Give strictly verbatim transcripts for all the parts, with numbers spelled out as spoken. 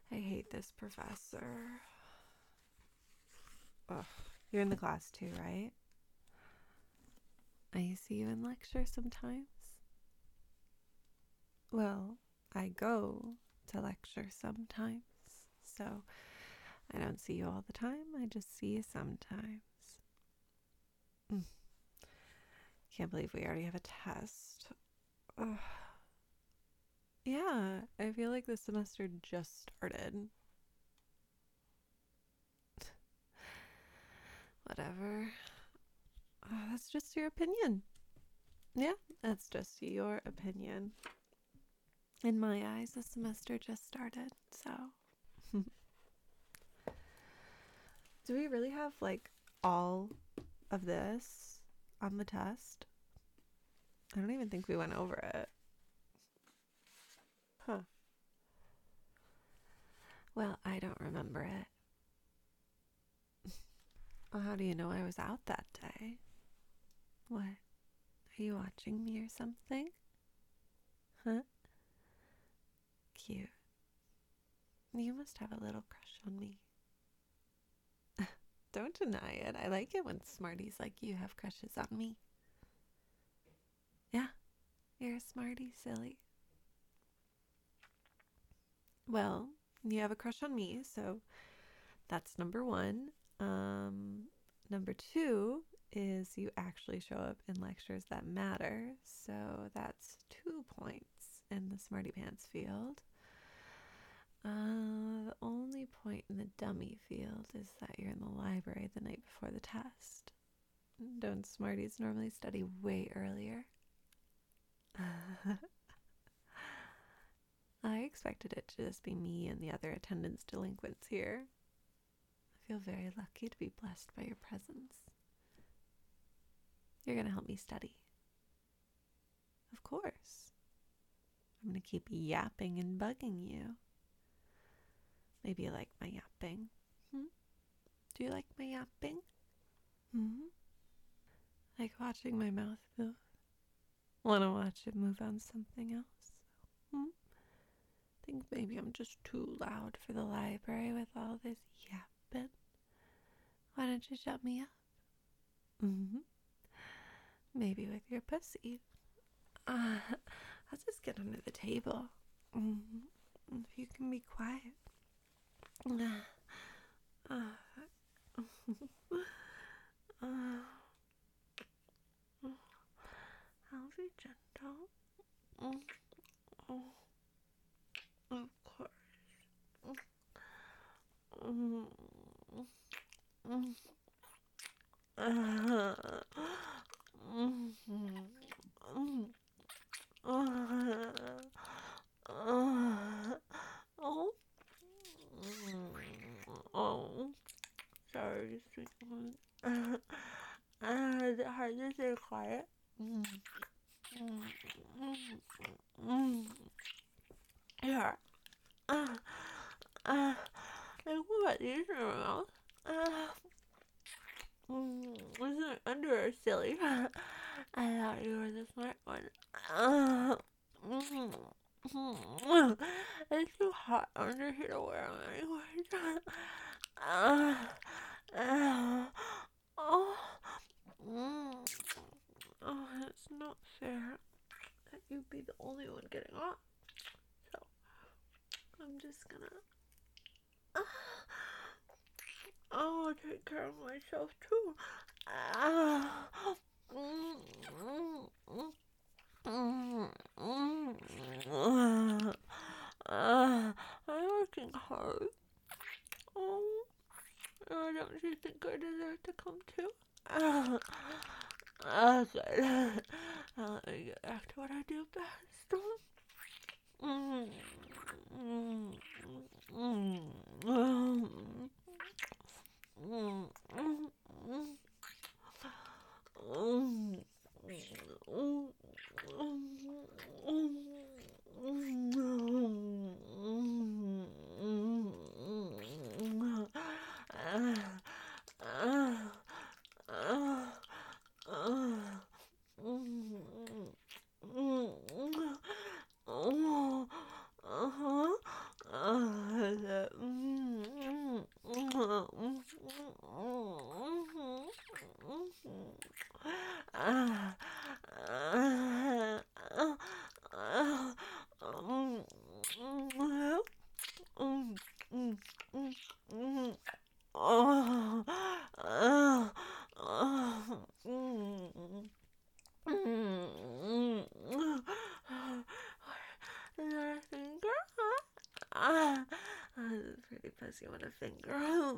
I hate this professor. Ugh. You're in the class too, right? I see you in lecture sometimes. Well, I go to lecture sometimes, so I don't see you all the time. I just see you sometimes. Mm. Can't believe we already have a test. Ugh. Yeah, I feel like this semester just started. Whatever. Uh, that's just your opinion. Yeah, that's just your opinion. In my eyes, the semester just started, so. Do we really have, like, all of this on the test? I don't even think we went over it. Huh. Well, I don't remember it. Well, how do you know I was out that day? What? Are you watching me or something? Huh? Cute. You must have a little crush on me. Don't deny it. I like it when smarties like you have crushes on me. Yeah, you're a smarty, silly. Well, you have a crush on me, so that's number one. Um, number two is you actually show up in lectures that matter, so that's two points in the smarty pants field. Uh, the only point in the dummy field is that you're in the library the night before the test. Don't smarties normally study way earlier? I expected it to just be me and the other attendance delinquents here. I feel very lucky to be blessed by your presence. You're going to help me study. Of course. I'm going to keep yapping and bugging you. Maybe you like my yapping. Hmm? Do you like my yapping? Hmm? Like watching my mouth move? Want to watch it move on something else? Hmm? Think maybe I'm just too loud for the library with all this yapping? Why don't you shut me up? Mm-hmm. Maybe with your pussy. Uh, I'll just get under the table. Mm-hmm. If you can be quiet. Uh, uh, uh, I'll be gentle. Mm, oh, of course. Mm, mm, uh, mm, mm, uh, uh, oh, oh, sorry, sweetheart. Uh, uh, is it hard to stay quiet? Mm, mm, mm, mm. Here. Uh, uh, like what? These are mouth. Uh, mm, isn't it under or silly? I thought you were the smart one. Uh, mm, mm, it's too hot under here to wear them anyway. Uh, uh, oh, mm, oh, it's not fair that you'd be the only one getting off. So I'm just gonna. Uh, oh, I'll take care of myself too. Uh, mm, mm, mm, mm, mm, uh, I'm working hard. Oh, uh, don't you think I deserve to come too? Uh, uh, good. Uh, let me get back to what I do best. Mm, mm, mm, mm, mm, mm, mm, Is that a finger? Huh? Ah, this is pretty pussy with a finger.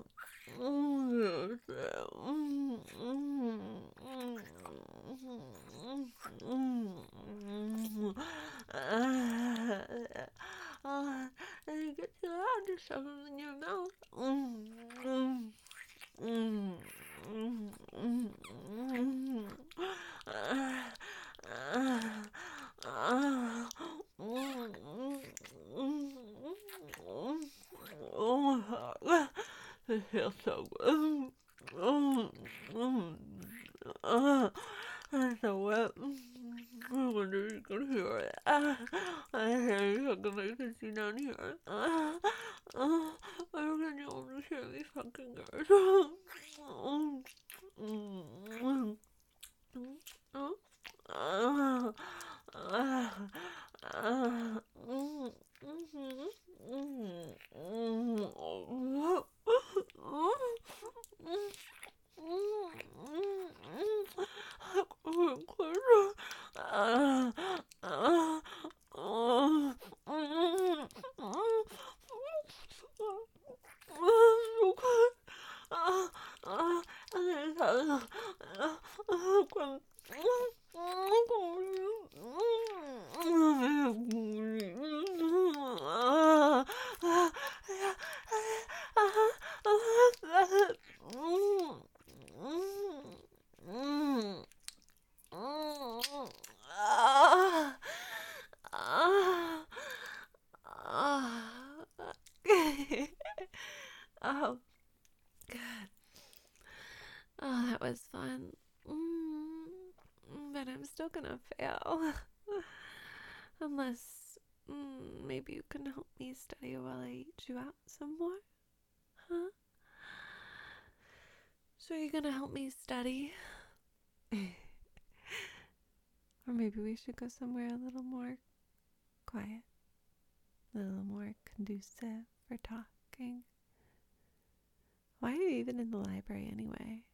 Ah, and you get too loud to shove them in your mouth. It feels so good. I'm so wet. I wonder if you can hear it. I hear you sucking my pussy down here. I don't know if you hear me fucking good. Oh, good. Oh, that was fun. Mm, but I'm still gonna fail. Unless mm, maybe you can help me study while I eat you out some more. Huh? So you're gonna help me study? Or maybe we should go somewhere a little more quiet. A little more conducive for talking. Why are you even in the library anyway?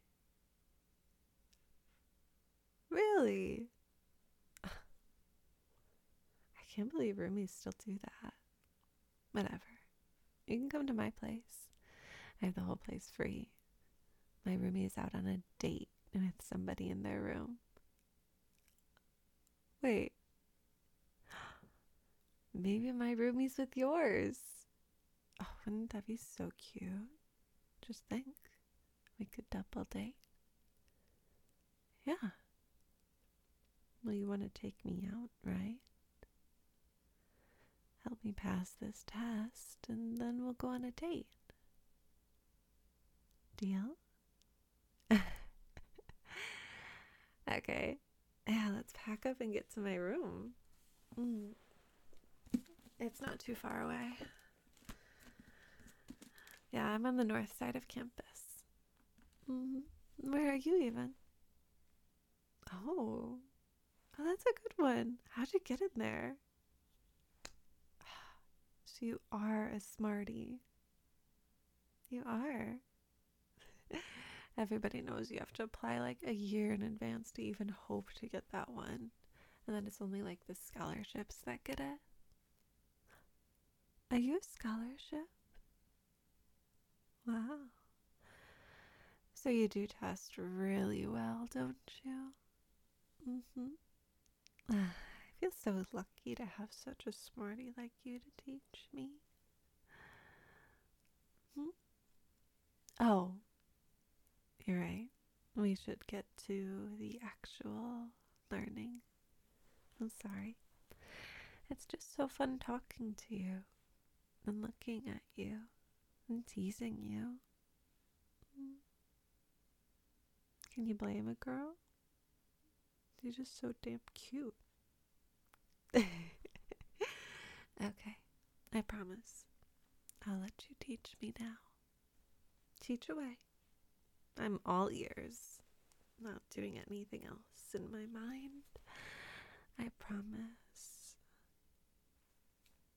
Really? I can't believe roomies still do that. Whatever. You can come to my place. I have the whole place free. My roomie is out on a date with somebody in their room. Wait. Maybe my roomie's with yours. Oh, wouldn't that be so cute? Just think. We could double date. Yeah. Well, you want to take me out, right? Help me pass this test, and then we'll go on a date. Deal? Okay. Yeah, let's pack up and get to my room. Mm. It's not too far away. Yeah, I'm on the north side of campus. Mm. Where are you even? Oh. Oh, that's a good one. How'd you get in there? So you are a smarty. You are. Everybody knows you have to apply like a year in advance to even hope to get that one. And then it's only like the scholarships that get it. Are you a scholarship? Wow. So you do test really well, don't you? Mm-hmm. I feel so lucky to have such a smarty like you to teach me. Hmm? Oh, you're right. We should get to the actual learning. I'm sorry. It's just so fun talking to you and looking at you and teasing you. Can you blame a girl? You're just so damn cute. Okay, I promise. I'll let you teach me now. Teach away. I'm all ears. Not doing anything else in my mind. I promise.